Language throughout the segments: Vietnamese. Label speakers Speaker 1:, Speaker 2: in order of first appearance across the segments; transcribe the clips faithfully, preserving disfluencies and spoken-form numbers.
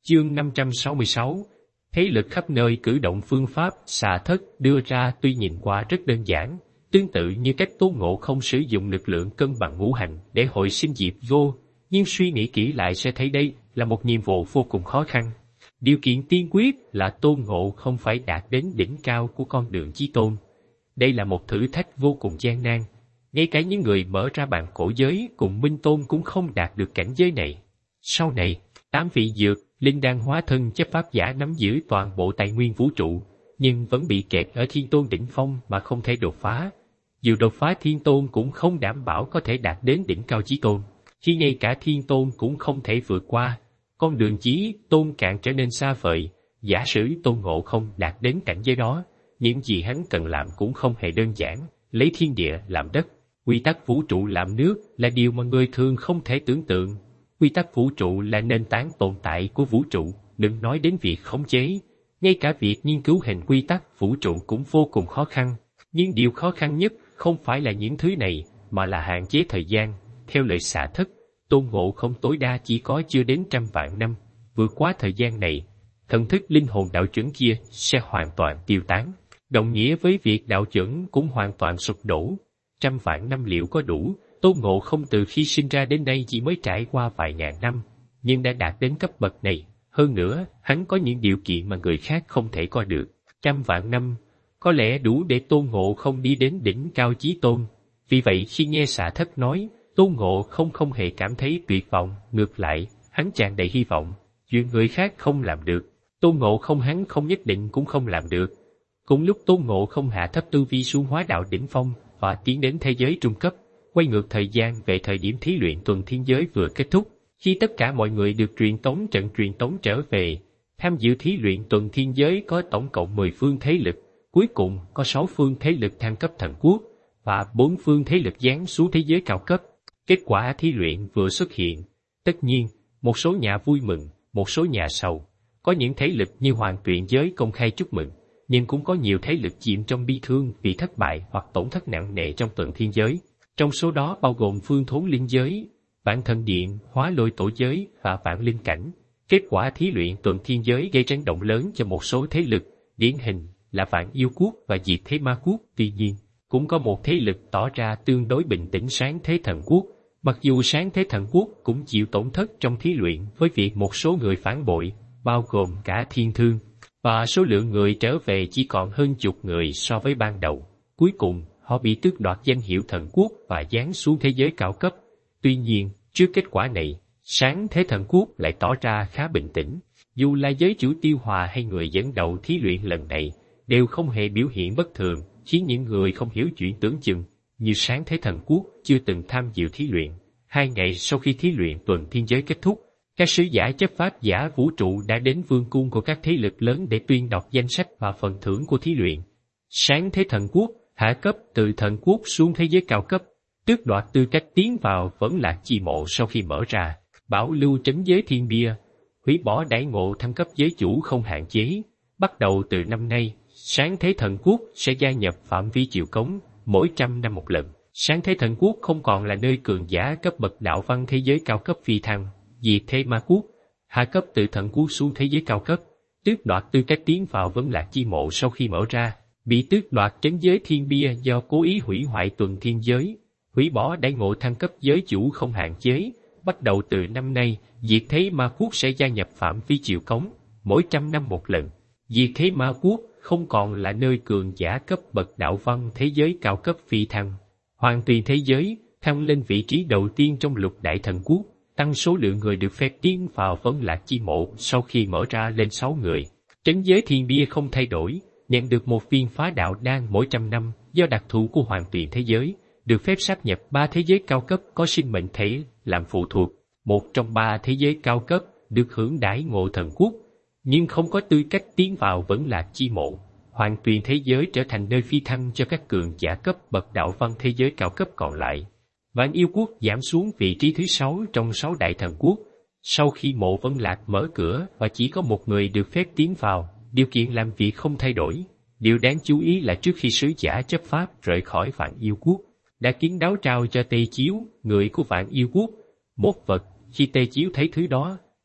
Speaker 1: Chương năm trăm sáu mươi sáu. Thế lực khắp nơi cử động phương pháp xà thất đưa ra tuy nhìn qua rất đơn giản, tương tự như cách Tôn Ngộ Không sử dụng lực lượng cân bằng ngũ hành để hồi sinh Diệp Vô, nhưng suy nghĩ kỹ lại sẽ thấy đây là một nhiệm vụ vô cùng khó khăn. Điều kiện tiên quyết là Tôn Ngộ không phải đạt đến đỉnh cao của con đường chí tôn. Đây là một thử thách vô cùng gian nan. Ngay cả những người mở ra bàn cổ giới cùng Minh Tôn cũng không đạt được cảnh giới này. Sau này, tám vị dược, linh đan hóa thân chấp pháp giả nắm giữ toàn bộ tài nguyên vũ trụ, nhưng vẫn bị kẹt ở Thiên Tôn đỉnh phong mà không thể đột phá. Dù đột phá Thiên Tôn cũng không đảm bảo có thể đạt đến đỉnh cao chí tôn. Khi ngay cả Thiên Tôn cũng không thể vượt qua, con đường chí tôn càng trở nên xa vời. Giả sử Tôn Ngộ không đạt đến cảnh giới đó, những gì hắn cần làm cũng không hề đơn giản. Lấy thiên địa làm đất, quy tắc vũ trụ làm nước là điều mà người thường không thể tưởng tượng. Quy tắc vũ trụ là nền tảng tồn tại của vũ trụ, đừng nói đến việc khống chế. Ngay cả việc nghiên cứu hình quy tắc vũ trụ cũng vô cùng khó khăn. Nhưng điều khó khăn nhất không phải là những thứ này, mà là hạn chế thời gian. Theo lời xạ thất, Tôn Ngộ không tối đa chỉ có chưa đến trăm vạn năm. Vượt qua thời gian này, thần thức linh hồn đạo chuẩn kia sẽ hoàn toàn tiêu tán. Đồng nghĩa với việc đạo chuẩn cũng hoàn toàn sụp đổ. Trăm vạn năm liệu có đủ? Tôn Ngộ không từ khi sinh ra đến đây chỉ mới trải qua vài ngàn năm, nhưng đã đạt đến cấp bậc này. Hơn nữa, hắn có những điều kiện mà người khác không thể có được. Trăm vạn năm, có lẽ đủ để Tôn Ngộ không đi đến đỉnh cao chí tôn. Vì vậy khi nghe xạ thất nói, Tôn Ngộ không không hề cảm thấy tuyệt vọng, ngược lại, hắn tràn đầy hy vọng. Chuyện người khác không làm được, Tôn Ngộ không hắn không nhất định cũng không làm được. Cùng lúc Tôn Ngộ không hạ thấp tu vi xuống hóa đạo đỉnh phong và tiến đến thế giới trung cấp, quay ngược thời gian về thời điểm thí luyện tuần thiên giới vừa kết thúc, khi tất cả mọi người được truyền tống trận truyền tống trở về. Tham dự thí luyện tuần thiên giới có tổng cộng mười phương thế lực, cuối cùng có sáu phương thế lực thăng cấp thần quốc và bốn phương thế lực giáng xuống thế giới cao cấp. Kết quả thí luyện vừa xuất hiện, tất nhiên, một số nhà vui mừng, một số nhà sầu. Có những thế lực như Hoàng Tuyền giới công khai chúc mừng, nhưng cũng có nhiều thế lực chìm trong bi thương vì thất bại hoặc tổn thất nặng nề trong tuần thiên giới. Trong số đó bao gồm Phương Thốn Linh giới, Vạn Thần Điện, Hóa Lôi Tổ giới và Vạn Linh cảnh. Kết quả thí luyện tuần thiên giới gây chấn động lớn cho một số thế lực, điển hình là Vạn Yêu Quốc và Diệt Thế Ma Quốc. Tuy nhiên, cũng có một thế lực tỏ ra tương đối bình tĩnh, Sáng Thế Thần Quốc. Mặc dù Sáng Thế Thần Quốc cũng chịu tổn thất trong thí luyện với việc một số người phản bội, bao gồm cả Thiên Thương, và số lượng người trở về chỉ còn hơn chục người so với ban đầu. Cuối cùng, họ bị tước đoạt danh hiệu thần quốc và giáng xuống thế giới cao cấp. Tuy nhiên, trước kết quả này, Sáng Thế Thần Quốc lại tỏ ra khá bình tĩnh. Dù là giới chủ Tiêu Hòa hay người dẫn đầu thí luyện lần này, đều không hề biểu hiện bất thường, khiến những người không hiểu chuyện tưởng chừng như Sáng Thế Thần Quốc chưa từng tham dự thí luyện. Hai ngày sau khi thí luyện tuần thiên giới kết thúc, các sứ giả chấp pháp giả vũ trụ đã đến vương cung của các thế lực lớn để tuyên đọc danh sách và phần thưởng của thí luyện. Sáng Thế Thần Quốc hạ cấp từ thần quốc xuống thế giới cao cấp, tước đoạt tư cách tiến vào Vẫn Lạc Chi Mộ sau khi mở ra, bảo lưu trấn giới thiên bia, hủy bỏ đãi ngộ thăng cấp giới chủ không hạn chế. Bắt đầu từ năm nay, Sáng Thế Thần Quốc sẽ gia nhập phạm vi chiều cống mỗi trăm năm một lần. Sáng Thế Thần Quốc không còn là nơi cường giả cấp bậc đạo văn thế giới cao cấp phi thăng. Diệt Thế Ma Quốc hạ cấp từ thần quốc xuống thế giới cao cấp, tước đoạt tư cách tiến vào Vẫn Lạc Chi Mộ sau khi mở ra, bị tước đoạt trấn giới thiên bia do cố ý hủy hoại tuần thiên giới, hủy bỏ đãi ngộ thăng cấp giới chủ không hạn chế. Bắt đầu từ năm nay, Diệt Thế Ma Quốc sẽ gia nhập phạm vi chiều cống mỗi trăm năm một lần. Diệt Thế Ma Quốc không còn là nơi cường giả cấp bậc đạo văn thế giới cao cấp phi thăng. Hoàng Tuyền thế giới thăng lên vị trí đầu tiên trong lục đại thần quốc, tăng số lượng người được phép tiến vào Vẫn Lạc Chi Mộ sau khi mở ra lên sáu người. Trấn giới thiên bia không thay đổi, nhận được một viên phá đạo đan mỗi trăm năm do đặc thù của Hoàng Tuyền thế giới, được phép sáp nhập ba thế giới cao cấp có sinh mệnh thể làm phụ thuộc. Một trong ba thế giới cao cấp được hưởng đãi ngộ thần quốc, nhưng không có tư cách tiến vào Vẫn Lạc Chi Mộ. Hoàng Tuyền thế giới trở thành nơi phi thăng cho các cường giả cấp bậc đạo văn thế giới cao cấp còn lại. Vạn Yêu Quốc giảm xuống vị trí thứ sáu trong sáu đại thần quốc. Sau khi mộ Vẫn Lạc mở cửa và chỉ có một người được phép tiến vào, điều kiện làm việc không thay đổi. Điều đáng chú ý là trước khi sứ giả chấp pháp rời khỏi Vạn Yêu Quốc, đã kín đáo trao cho Tê Chiếu, người của Vạn Yêu Quốc, một vật. Khi Tê Chiếu thấy thứ đó,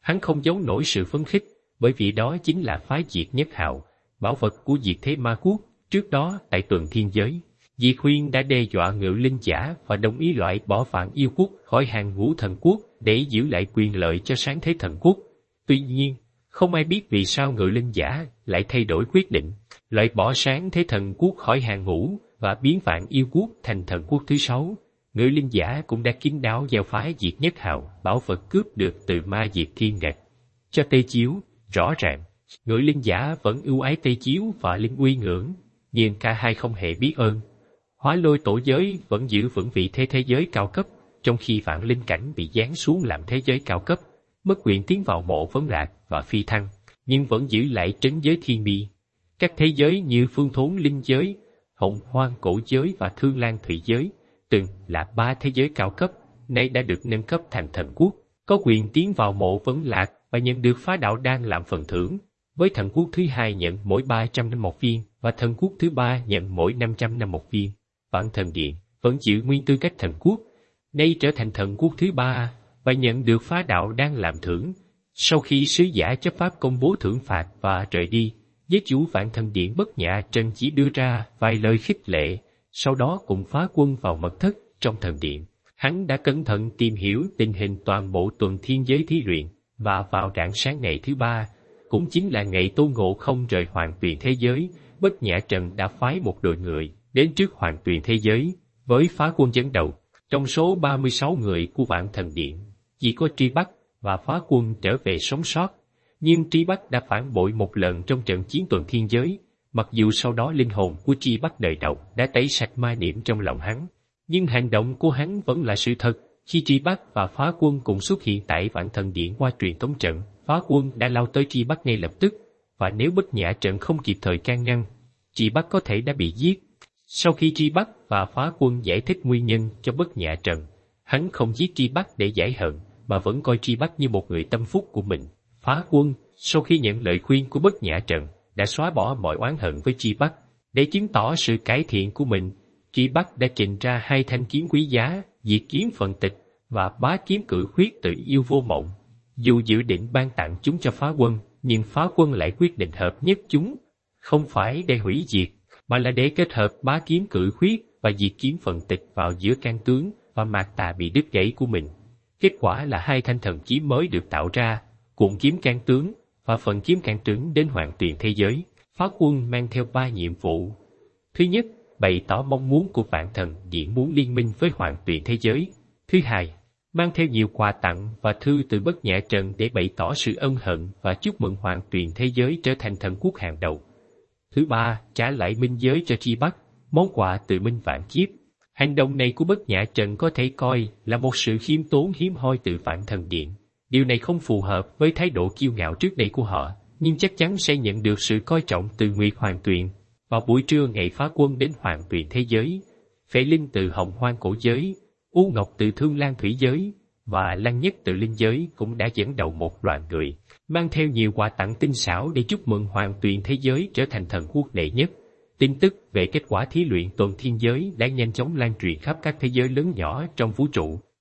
Speaker 1: Hắn không giấu nổi sự phấn khích, bởi vì đó chính là phái Diệt Nhất Hào, bảo vật của Diệt Thế Ma Quốc. Trước đó tại Tuần Thiên Giới, Diệt Huyên đã đe dọa Ngự Linh Giả và đồng ý loại bỏ Vạn Yêu Quốc khỏi hàng ngũ thần quốc để giữ lại quyền lợi cho Sáng Thế Thần Quốc. Tuy nhiên, không ai biết vì sao Ngự Linh Giả lại thay đổi quyết định, loại bỏ Sáng Thế Thần Quốc khỏi hàng ngũ và biến Vạn Yêu Quốc thành thần quốc thứ sáu. Ngự Linh Giả cũng đã kín đáo giao phái Diệt Nhất Hào bảo vật cướp được từ Ma Diệt Thiên Ngạc cho Tây Chiếu. Rõ ràng, Ngự Linh Giả vẫn ưu ái Tây Chiếu và Linh Uy Ngưỡng, nhưng cả hai không hề biết ơn. Hóa Lôi Tổ Giới vẫn giữ vững vị thế thế giới cao cấp, trong khi Vạn Linh Cảnh bị giáng xuống làm thế giới cao cấp, mất quyền tiến vào Mộ Vấn Lạc và phi thăng, nhưng vẫn giữ lại trấn giới Thiên Mi. Các thế giới như Phương Thốn Linh Giới, Hồng Hoang Cổ Giới và Thương Lan Thủy Giới, từng là ba thế giới cao cấp, nay đã được nâng cấp thành thần quốc, có quyền tiến vào Mộ Vấn Lạc và nhận được Phá Đạo Đan làm phần thưởng, với thần quốc thứ hai nhận mỗi ba trăm năm một viên và thần quốc thứ ba nhận mỗi năm trăm năm một viên. Vạn Thần Điện vẫn giữ nguyên tư cách thần quốc, nay trở thành thần quốc thứ ba và nhận được Phá Đạo Đan làm thưởng. Sau khi sứ giả chấp pháp công bố thưởng phạt và rời đi, giới chủ Vạn Thần Điện Bất Nhã Trần chỉ đưa ra vài lời khích lệ, sau đó cùng phá quân vào mật thất trong thần điện. Hắn đã cẩn thận tìm hiểu tình hình toàn bộ Tuần Thiên Giới thí luyện, và vào rạng sáng ngày thứ ba, cũng chính là ngày Tôn Ngộ Không rời Hoàng Tuyền thế giới, Bất Nhã Trần đã phái một đội người đến trước Hoàng Tuyền thế giới với phá quân dẫn đầu. Trong số ba mươi sáu người của Vạn Thần Điện, chỉ có Tri Bắc và phá quân trở về sống sót, nhưng Tri Bắc đã phản bội một lần trong trận chiến Tuần Thiên Giới. Mặc dù sau đó linh hồn của Tri Bắc đời đầu đã tẩy sạch ma niệm trong lòng hắn, nhưng hành động của hắn vẫn là sự thật. Khi Tri Bắc và phá quân cùng xuất hiện tại Vạn Thần Điện qua truyền tống trận, phá quân đã lao tới Tri Bắc ngay lập tức, và nếu Bất Nhã Trận không kịp thời can ngăn, Tri Bắc có thể đã bị giết. Sau khi Tri Bắc và phá quân giải thích nguyên nhân cho Bất Nhã Trận, hắn không giết Tri Bắc để giải hận, mà vẫn coi Tri Bắc như một người tâm phúc của mình. Phá quân, sau khi nhận lời khuyên của Bất Nhã Trận, đã xóa bỏ mọi oán hận với Tri Bắc. Để chứng tỏ sự cải thiện của mình, Tri Bắc đã trình ra hai thanh kiếm quý giá, Diệt Kiếm Phần Tịch và Bá Kiếm Cự Khuyết Tự Yêu Vô Mộng. Dù dự định ban tặng chúng cho phá quân, nhưng phá quân lại quyết định hợp nhất chúng, không phải để hủy diệt, mà là để kết hợp Bá Kiếm Cự Khuyết và Diệt Kiếm Phần Tịch vào giữa can tướng và mạc tà bị đứt gãy của mình. Kết quả là hai thanh thần kiếm mới được tạo ra, Cuộn Kiếm Can Tướng và Phần Kiếm Can Tướng đến Hoàng Tuyền thế giới. Phá quân mang theo ba nhiệm vụ. Thứ nhất, bày tỏ mong muốn của Vạn Thần Điện muốn liên minh với Hoàng Tuyền thế giới. Thứ hai, mang theo nhiều quà tặng và thư từ Bất Nhã Trần để bày tỏ sự ân hận và chúc mừng Hoàng Tuyền thế giới trở thành thần quốc hàng đầu. Thứ ba, trả lại minh giới cho Tri Bắc, món quà từ Minh Vạn Kiếp. Hành động này của Bất Nhã Trần có thể coi là một sự khiêm tốn hiếm hoi từ Vạn Thần Điện. Điều này không phù hợp với thái độ kiêu ngạo trước đây của họ, nhưng chắc chắn sẽ nhận được sự coi trọng từ Nguyệt Hoàng Tuyền. Vào buổi trưa ngày phá quân đến Hoàng Tuyền thế giới, Phệ Linh từ Hồng Hoang Cổ Giới, U Ngọc từ Thương Lan Thủy Giới và Lăng Nhất từ Linh Giới cũng đã dẫn đầu một đoàn người, mang theo nhiều quà tặng tinh xảo để chúc mừng Hoàng Tuyền thế giới trở thành thần quốc đệ nhất. Tin tức về kết quả thí luyện Tuần Thiên Giới đã nhanh chóng lan truyền khắp các thế giới lớn nhỏ trong vũ trụ.